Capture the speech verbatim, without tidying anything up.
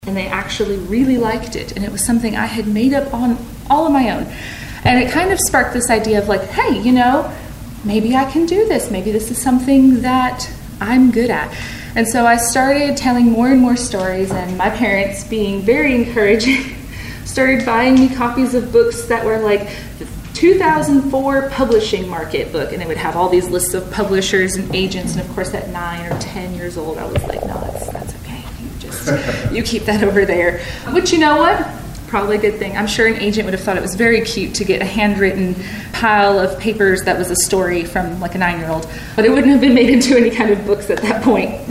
And they actually really liked it. And it was something I had made up on all of my own. And it kind of sparked this idea of like, hey, you know, maybe I can do this. Maybe this is something that I'm good at. And so I started telling more and more stories, and my parents, being very encouraging, started buying me copies of books that were like the two thousand four publishing market book, and it would have all these lists of publishers and agents. And of course, at nine or ten years old, I was like, no, that's, that's okay. You just, you keep that over there. But you know what? Probably a good thing. I'm sure an agent would have thought it was very cute to get a handwritten pile of papers that was a story from like a nine-year-old, but it wouldn't have been made into any kind of books at that point.